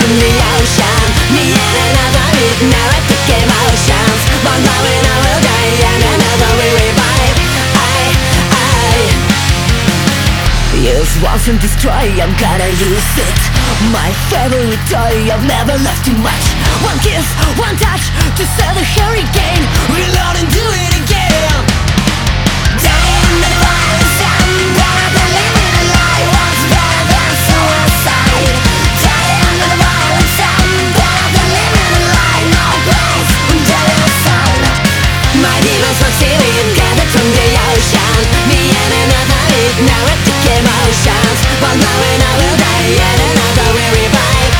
from the ocean. Me and another hypnotic emotions. One knowing I will die and another will revive. Use once and destroy, I'm gonna use it. My favorite toy, I've never loved too much. One kiss, one touch, to set a hurricane. Reload and do it again. Dying the violence, I'm gonna live in a lie. What's better than suicide? Dying the violence, I'm gonna live in a lie. No place until the sun. My demons were serious, gathered from the ocean. Me and another hypnotic emotions. One knowing I will die and another will revive.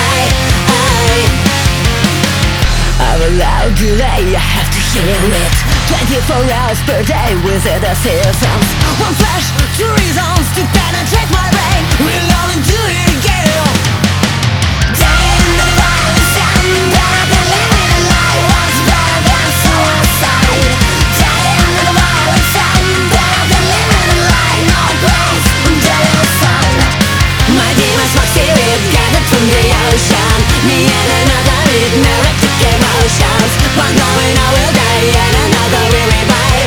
I'm allowed delay, I have to hear it. 24 hours per day within the seasons. One flash, two reasons to penetrate my brain. Reload and do it again. Dying the violence, I'm gonna live in a lie. What's better than suicide? Dying the violence, I'm gonna live in a lie. No place until the sun. My demons walk spirit gathered from the ocean. Me and another hypnotic emotions. One knowing I will die and another will revive.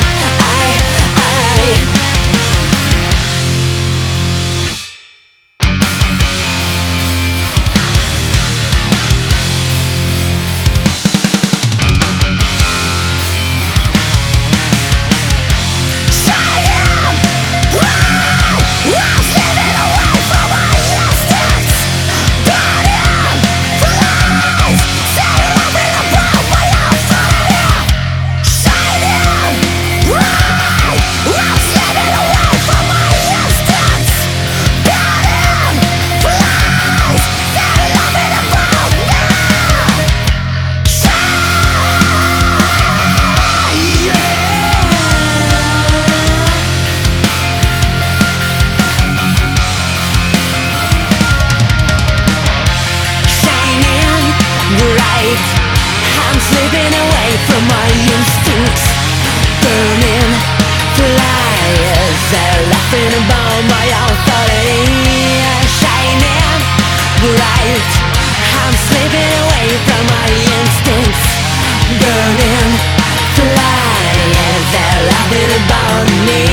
I'm slipping away from my instincts. Burning flyers, they're laughing about my authority. Shining bright, I'm slipping away from my instincts. Burning flyers, they're laughing about me.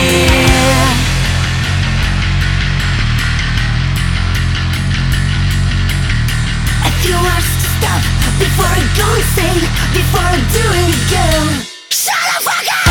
A few words to stop before I go insane, before I do it again. Shut the fuck up!